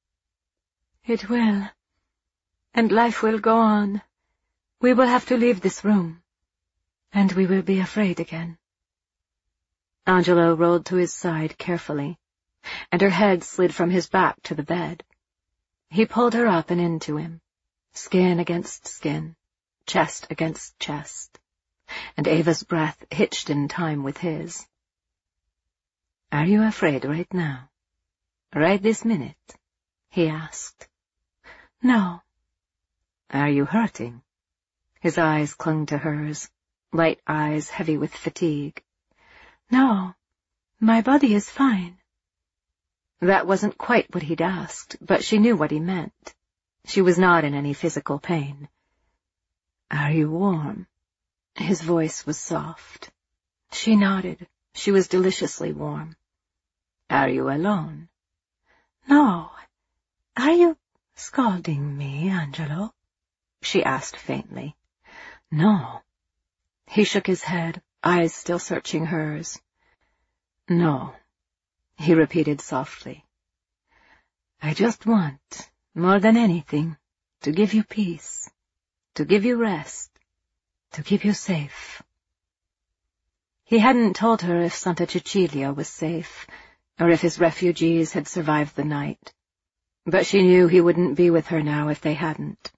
A: "It will, and life will go on. We will have to leave this room, and we will be afraid again." Angelo rolled to his side carefully, and her head slid from his back to the bed. He pulled her up and into him, skin against skin, chest against chest, and Ava's breath hitched in time with his. "Are you afraid right now? Right this minute?" he asked. "No." "Are you hurting?" His eyes clung to hers, light eyes heavy with fatigue. "No, my body is fine." That wasn't quite what he'd asked, but she knew what he meant. She was not in any physical pain. "Are you warm?" His voice was soft. She nodded. She was deliciously warm. "Are you alone?" "No. Are you scalding me, Angelo?" she asked faintly. "No." He shook his head, eyes still searching hers. "No," he repeated softly. "I just want, more than anything, to give you peace, to give you rest, to keep you safe." He hadn't told her if Santa Cecilia was safe, or if his refugees had survived the night, but she knew he wouldn't be with her now if they hadn't.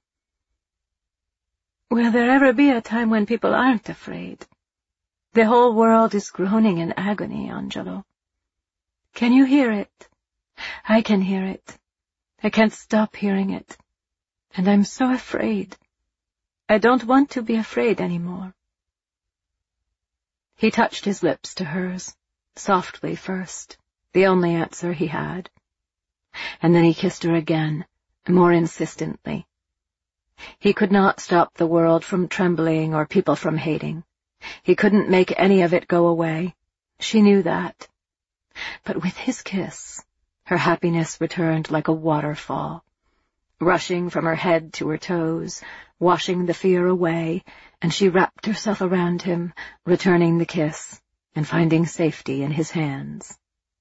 A: "Will there ever be a time when people aren't afraid? The whole world is groaning in agony, Angelo. Can you hear it? I can hear it. I can't stop hearing it. And I'm so afraid. I don't want to be afraid anymore." He touched his lips to hers, softly first, the only answer he had. And then he kissed her again, more insistently. He could not stop the world from trembling or people from hating. He couldn't make any of it go away. She knew that. But with his kiss, her happiness returned like a waterfall, rushing from her head to her toes, washing the fear away, and she wrapped herself around him, returning the kiss and finding safety in his hands.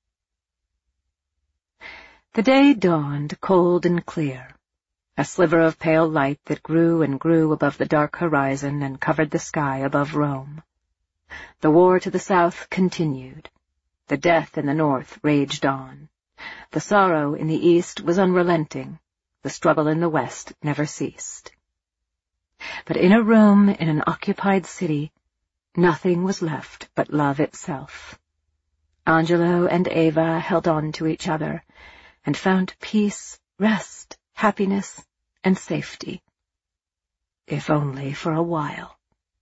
A: The day dawned cold and clear, a sliver of pale light that grew and grew above the dark horizon and covered the sky above Rome. The war to the south continued. The death in the north raged on. The sorrow in the east was unrelenting. The struggle in the west never ceased. But in a room in an occupied city, nothing was left but love itself. Angelo and Ava held on to each other and found peace, rest, happiness, and safety, if only for a while.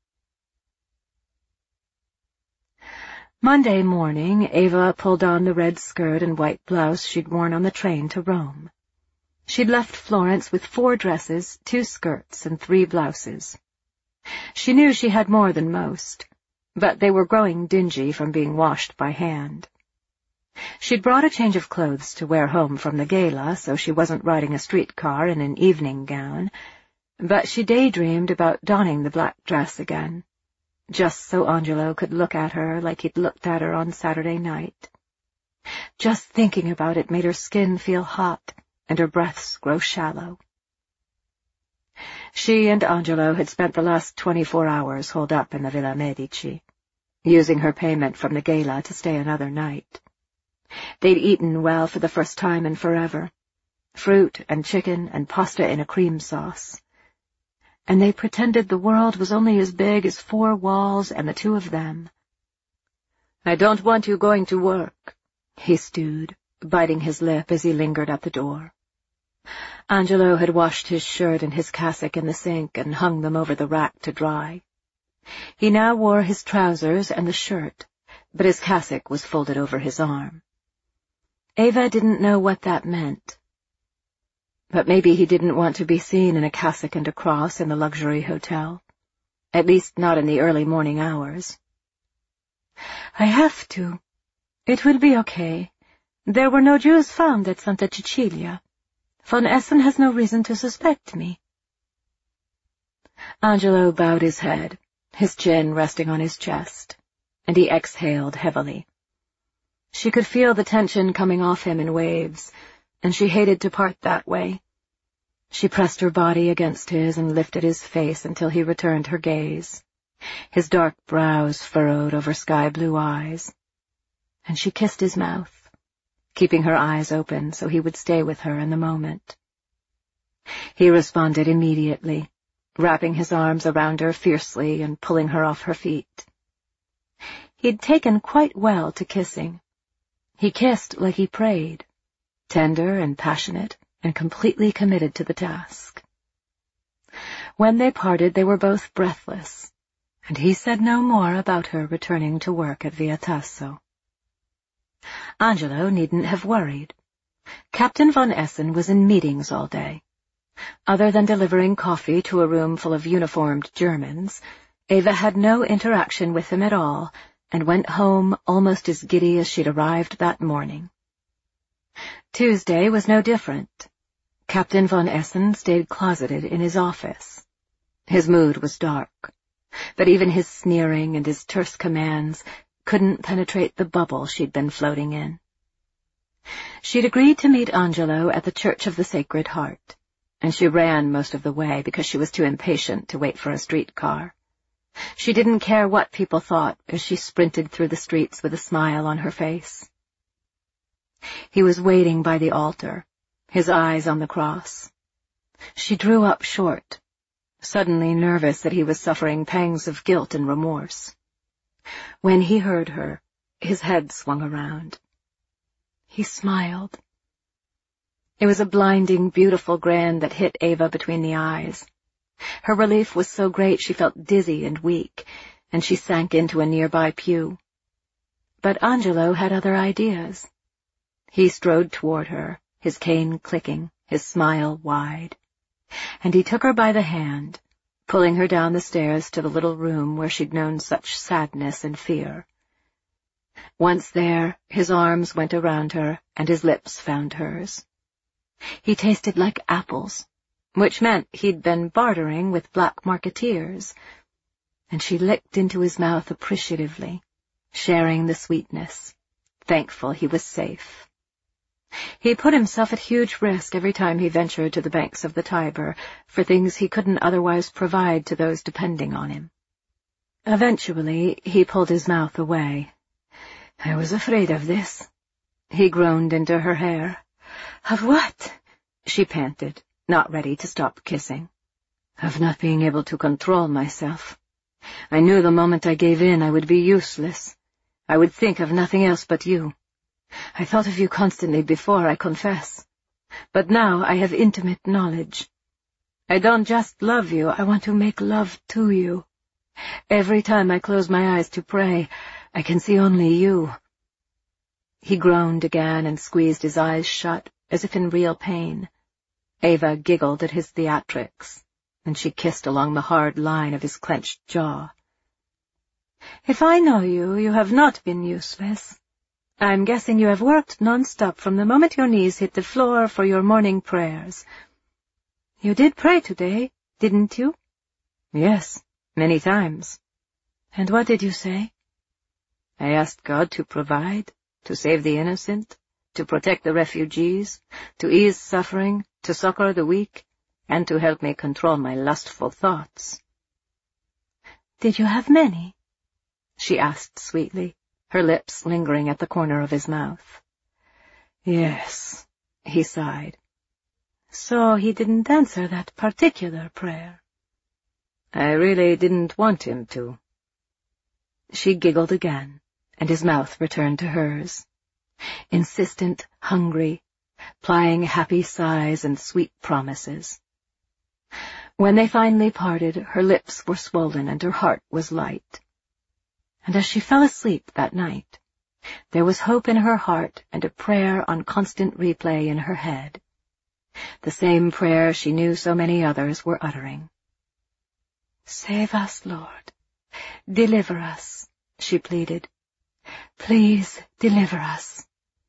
A: Monday morning, Ava pulled on the red skirt and white blouse she'd worn on the train to Rome. She'd left Florence with 4 dresses, 2 skirts, and 3 blouses. She knew she had more than most, but they were growing dingy from being washed by hand. She'd brought a change of clothes to wear home from the gala, so she wasn't riding a streetcar in an evening gown, but she daydreamed about donning the black dress again, just so Angelo could look at her like he'd looked at her on Saturday night. Just thinking about it made her skin feel hot and her breaths grow shallow. She and Angelo had spent the last 24 hours holed up in the Villa Medici, using her payment from the gala to stay another night. They'd eaten well for the first time in forever, fruit and chicken and pasta in a cream sauce. And they pretended the world was only as big as 4 walls and the 2 of them. "I don't want you going to work," he stewed, biting his lip as he lingered at the door. Angelo had washed his shirt and his cassock in the sink and hung them over the rack to dry. He now wore his trousers and the shirt, but his cassock was folded over his arm. Ava didn't know what that meant. But maybe he didn't want to be seen in a cassock and a cross in the luxury hotel, at least not in the early morning hours. "I have to. It will be okay. There were no Jews found at Santa Cecilia. Von Essen has no reason to suspect me." Angelo bowed his head, his chin resting on his chest, and he exhaled heavily. She could feel the tension coming off him in waves, and she hated to part that way. She pressed her body against his and lifted his face until he returned her gaze, his dark brows furrowed over sky-blue eyes. and she kissed his mouth, keeping her eyes open so he would stay with her in the moment. He responded immediately, wrapping his arms around her fiercely and pulling her off her feet. He'd taken quite well to kissing. He kissed like he prayed, tender and passionate and completely committed to the task. When they parted, they were both breathless, and he said no more about her returning to work at Via Tasso. Angelo needn't have worried. Captain von Essen was in meetings all day. Other than delivering coffee to a room full of uniformed Germans, Eva had no interaction with him at all, and went home almost as giddy as she'd arrived that morning. Tuesday was no different. Captain von Essen stayed closeted in his office. His mood was dark, but even his sneering and his terse commands couldn't penetrate the bubble she'd been floating in. She'd agreed to meet Angelo at the Church of the Sacred Heart, and she ran most of the way because she was too impatient to wait for a streetcar. She didn't care what people thought as she sprinted through the streets with a smile on her face. He was waiting by the altar, his eyes on the cross. She drew up short, suddenly nervous that he was suffering pangs of guilt and remorse. When he heard her, his head swung around. He smiled. It was a blinding, beautiful grin that hit Eva between the eyes. Her relief was so great she felt dizzy and weak, and she sank into a nearby pew. But Angelo had other ideas. He strode toward her, his cane clicking, his smile wide, and he took her by the hand, pulling her down the stairs to the little room where she'd known such sadness and fear. Once there, his arms went around her, and his lips found hers. He tasted like apples, which meant he'd been bartering with black marketeers, and she licked into his mouth appreciatively, sharing the sweetness, thankful he was safe. He put himself at huge risk every time he ventured to the banks of the Tiber for things he couldn't otherwise provide to those depending on him. Eventually, he pulled his mouth away. "I was afraid of this," he groaned into her hair. "Of what?" she panted, not ready to stop kissing. "Of not being able to control myself. I knew the moment I gave in I would be useless. I would think of nothing else but you. I thought of you constantly before, I confess. But now I have intimate knowledge. I don't just love you, I want to make love to you. Every time I close my eyes to pray, I can see only you." He groaned again and squeezed his eyes shut, as if in real pain. Eva giggled at his theatrics, and she kissed along the hard line of his clenched jaw. "If I know you, you have not been useless. I'm guessing you have worked non-stop from the moment your knees hit the floor for your morning prayers. You did pray today, didn't you?" "Yes, many times." "And what did you say?" "I asked God to provide, to save the innocent, to protect the refugees, to ease suffering, to succor the weak, and to help me control my lustful thoughts." "Did you have many?" she asked sweetly, her lips lingering at the corner of his mouth. "Yes," he sighed. "So he didn't answer that particular prayer?" "I really didn't want him to." She giggled again, and his mouth returned to hers. Insistent, hungry, plying happy sighs and sweet promises. When they finally parted, her lips were swollen and her heart was light. And as she fell asleep that night, there was hope in her heart and a prayer on constant replay in her head. The same prayer she knew so many others were uttering. "Save us, Lord. Deliver us," she pleaded. "Please deliver us."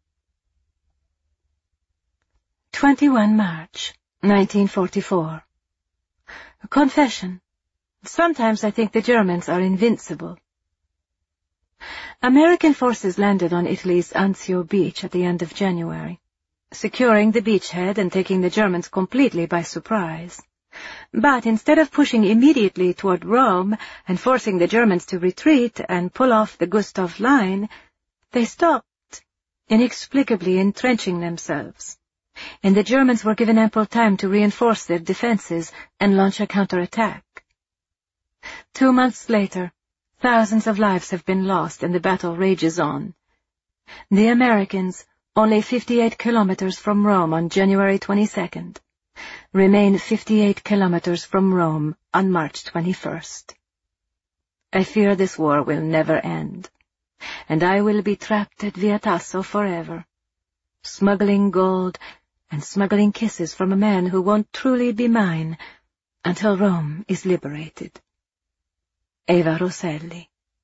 A: 21 March, 1944. A confession. Sometimes I think the Germans are invincible. American forces landed on Italy's Anzio Beach at the end of January, securing the beachhead and taking the Germans completely by surprise. But instead of pushing immediately toward Rome and forcing the Germans to retreat and pull off the Gustav Line, They stopped, inexplicably entrenching themselves, and the Germans were given ample time to reinforce their defenses and launch a counterattack. 2 months later, thousands of lives have been lost and the battle rages on. The Americans, only 58 kilometers from Rome on January 22nd, remain 58 kilometers from Rome on March 21st. I fear this war will never end, and I will be trapped at Via Tasso forever, smuggling gold and smuggling kisses from a man who won't truly be mine until Rome is liberated. Eva Rosselli.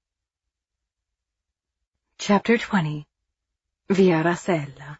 A: Chapter 20. Via Rasella.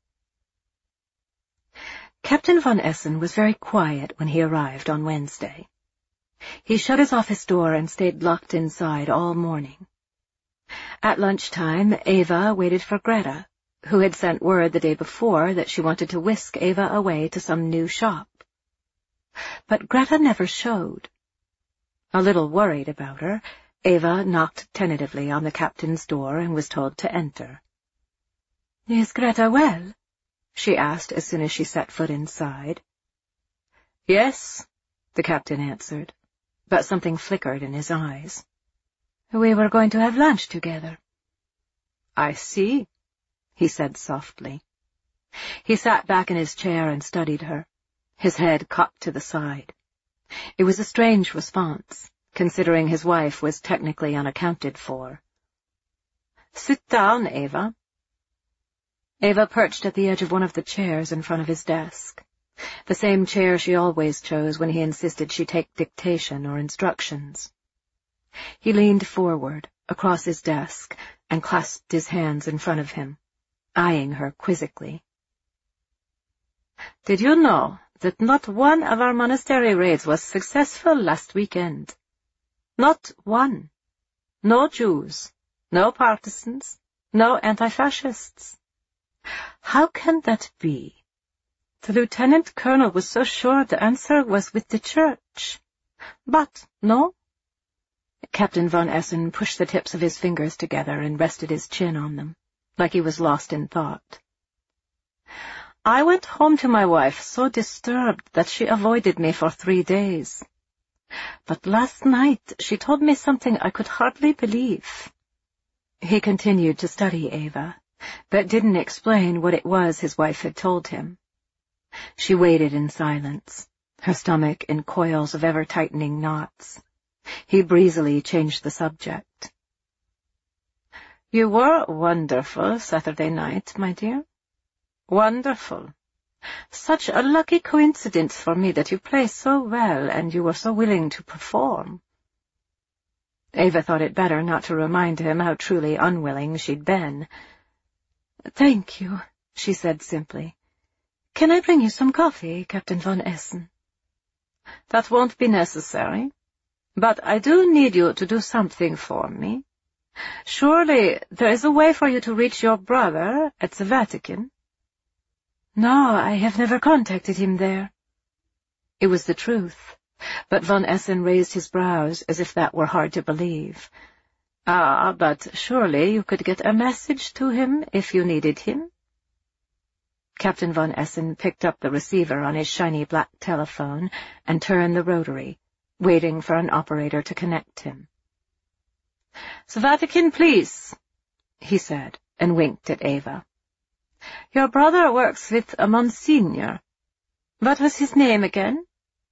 A: Captain von Essen was very quiet when he arrived on Wednesday. He shut his office door and stayed locked inside all morning. At lunchtime, Eva waited for Greta, who had sent word the day before that she wanted to whisk Eva away to some new shop. But Greta never showed. A little worried about her, Eva knocked tentatively on the captain's door and was told to enter. "Is Greta well?" she asked as soon as she set foot inside. "Yes," the captain answered, but something flickered in his eyes. "We were going to have lunch together." "I see," he said softly. He sat back in his chair and studied her, his head cocked to the side. It was a strange response, considering his wife was technically unaccounted for. "Sit down, Eva." Eva perched at the edge of one of the chairs in front of his desk, the same chair she always chose when he insisted she take dictation or instructions. He leaned forward, across his desk, and clasped his hands in front of him, eyeing her quizzically. "Did you know that not one of our monastery raids was successful last weekend? Not one. No Jews, no partisans, no anti-fascists. How can that be? The lieutenant colonel was so sure the answer was with the church. But, no." Captain von Essen pushed the tips of his fingers together and rested his chin on them, like he was lost in thought. "I went home to my wife so disturbed that she avoided me for 3 days. But last night she told me something I could hardly believe." He continued to study Eva, but didn't explain what it was his wife had told him. She waited in silence, her stomach in coils of ever-tightening knots. He breezily changed the subject. "You were wonderful Saturday night, my dear. Wonderful. Such a lucky coincidence for me that you play so well and you were so willing to perform." Eva thought it better not to remind him how truly unwilling she'd been. "Thank you," she said simply. "Can I bring you some coffee, Captain von Essen?" "That won't be necessary. But I do need you to do something for me. Surely there is a way for you to reach your brother at the Vatican?" "No, I have never contacted him there." It was the truth, but von Essen raised his brows as if that were hard to believe. "Ah, but surely you could get a message to him if you needed him?" Captain von Essen picked up the receiver on his shiny black telephone and turned the rotary, waiting for an operator to connect him. "The Vatican, please," he said, and winked at Eva. "Your brother works with a Monsignor. What was his name again?"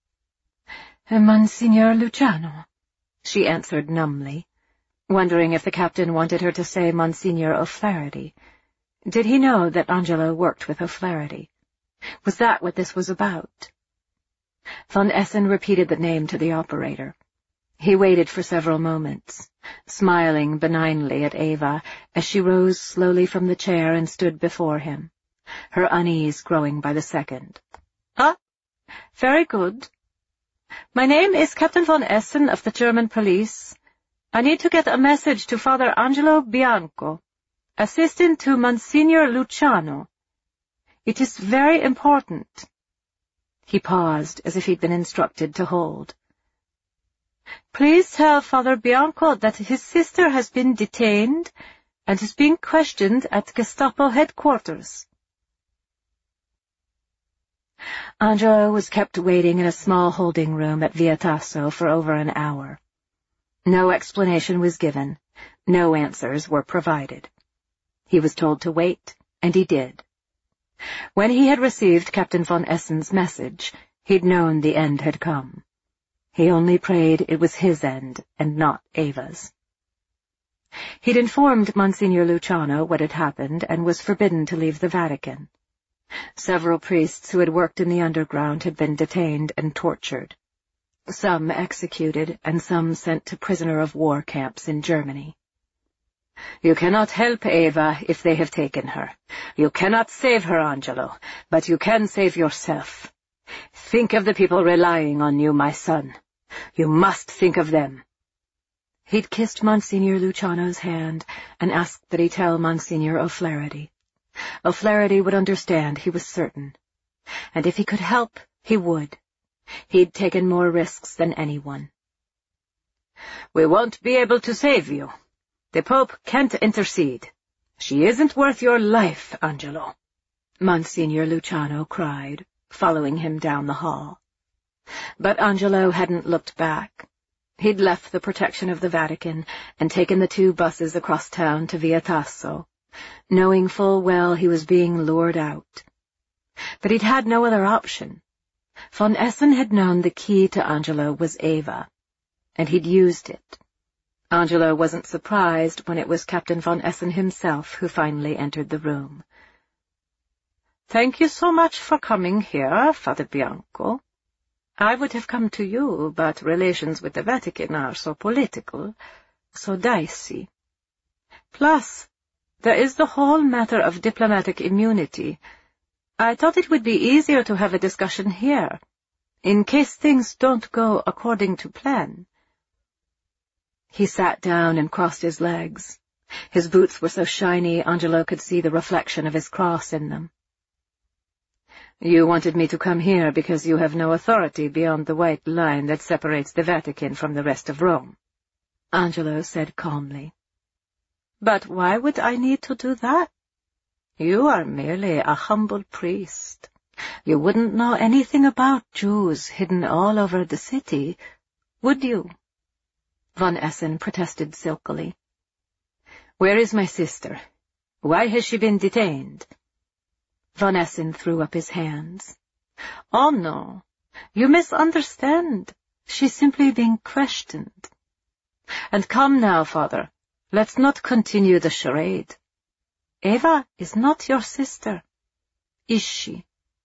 A: "Monsignor Luciano," she answered numbly, wondering if the captain wanted her to say Monsignor O'Flaherty. Did he know that Angela worked with O'Flaherty? Was that what this was about? Von Essen repeated the name to the operator. He waited for several moments, smiling benignly at Eva as she rose slowly from the chair and stood before him, her unease growing by the second. "Ah, very good. My name is Captain von Essen of the German police. I need to get a message to Father Angelo Bianco, assistant to Monsignor Luciano. It is very important." He paused as if he'd been instructed to hold. "Please tell Father Bianco that his sister has been detained and is being questioned at Gestapo headquarters." Angelo was kept waiting in a small holding room at Via Tasso for over an hour. No explanation was given, no answers were provided. He was told to wait, and he did. When he had received Captain von Essen's message, he'd known the end had come. He only prayed it was his end and not Eva's. He'd informed Monsignor Luciano what had happened and was forbidden to leave the Vatican. Several priests who had worked in the underground had been detained and tortured. Some executed and some sent to prisoner-of-war camps in Germany. "You cannot help Eva if they have taken her. You cannot save her, Angelo, but you can save yourself. Think of the people relying on you, my son. You must think of them." He'd kissed Monsignor Luciano's hand and asked that he tell Monsignor O'Flaherty. O'Flaherty would understand, he was certain. And if he could help, he would. He'd taken more risks than anyone. "We won't be able to save you. The Pope can't intercede. She isn't worth your life, Angelo," Monsignor Luciano cried, following him down the hall. But Angelo hadn't looked back. He'd left the protection of the Vatican and taken the 2 buses across town to Via Tasso, knowing full well he was being lured out. But he'd had no other option. Von Essen had known the key to Angelo was Eva, and he'd used it. Angelo wasn't surprised when it was Captain von Essen himself who finally entered the room. "Thank you so much for coming here, Father Bianco. I would have come to you, but relations with the Vatican are so political, so dicey. Plus, there is the whole matter of diplomatic immunity. I thought it would be easier to have a discussion here, in case things don't go according to plan." He sat down and crossed his legs. His boots were so shiny Angelo could see the reflection of his cross in them. "You wanted me to come here because you have no authority beyond the white line that separates the Vatican from the rest of Rome," Angelo said calmly. "But why would I need to do that? You are merely a humble priest. You wouldn't know anything about Jews hidden all over the city, would you?" Von Essen protested silkily. "Where is my sister? Why has she been detained?" Von Essen threw up his hands. "Oh, no. You misunderstand. She's simply being questioned. And come now, Father. Let's not continue the charade. Eva is not your sister, is she?"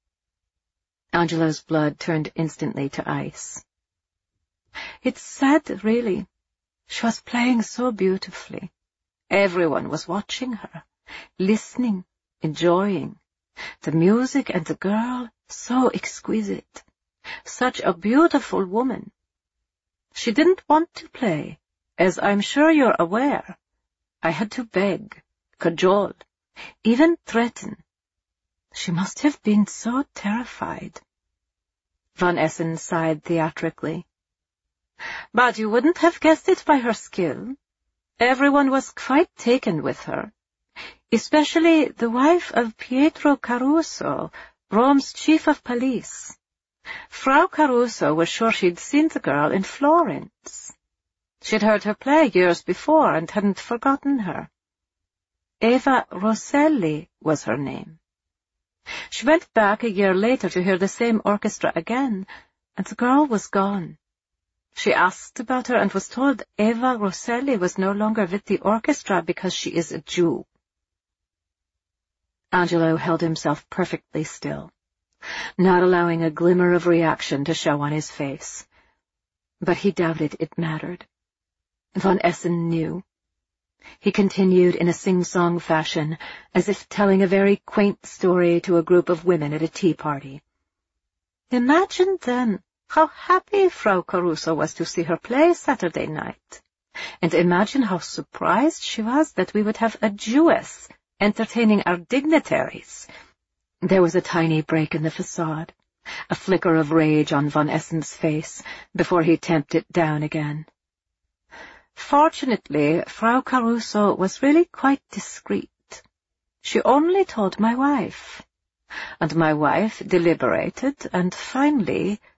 A: Angelo's blood turned instantly to ice. "It's sad, really. She was playing so beautifully. Everyone was watching her, listening, enjoying. The music and the girl, so exquisite. Such a beautiful woman. She didn't want to play, as I'm sure you're aware. I had to beg, cajole, even threaten. She must have been so terrified." Von Essen sighed theatrically. "But you wouldn't have guessed it by her skill. Everyone was quite taken with her, especially the wife of Pietro Caruso, Rome's chief of police. Frau Caruso was sure she'd seen the girl in Florence. She'd heard her play years before and hadn't forgotten her. Eva Rosselli was her name. She went back a year later to hear the same orchestra again, and the girl was gone. She asked about her and was told Eva Rosselli was no longer with the orchestra because she is a Jew." Angelo held himself perfectly still, not allowing a glimmer of reaction to show on his face. But he doubted it mattered. Von Essen knew. He continued in a sing-song fashion, as if telling a very quaint story to a group of women at a tea party. "Imagine, then, how happy Frau Caruso was to see her play Saturday night. And imagine how surprised she was that we would have a Jewess entertaining our dignitaries." There was a tiny break in the facade, a flicker of rage on von Essen's face, before he tamped it down again. Fortunately, Frau Caruso was really quite discreet. She only told my wife, and my wife deliberated and finally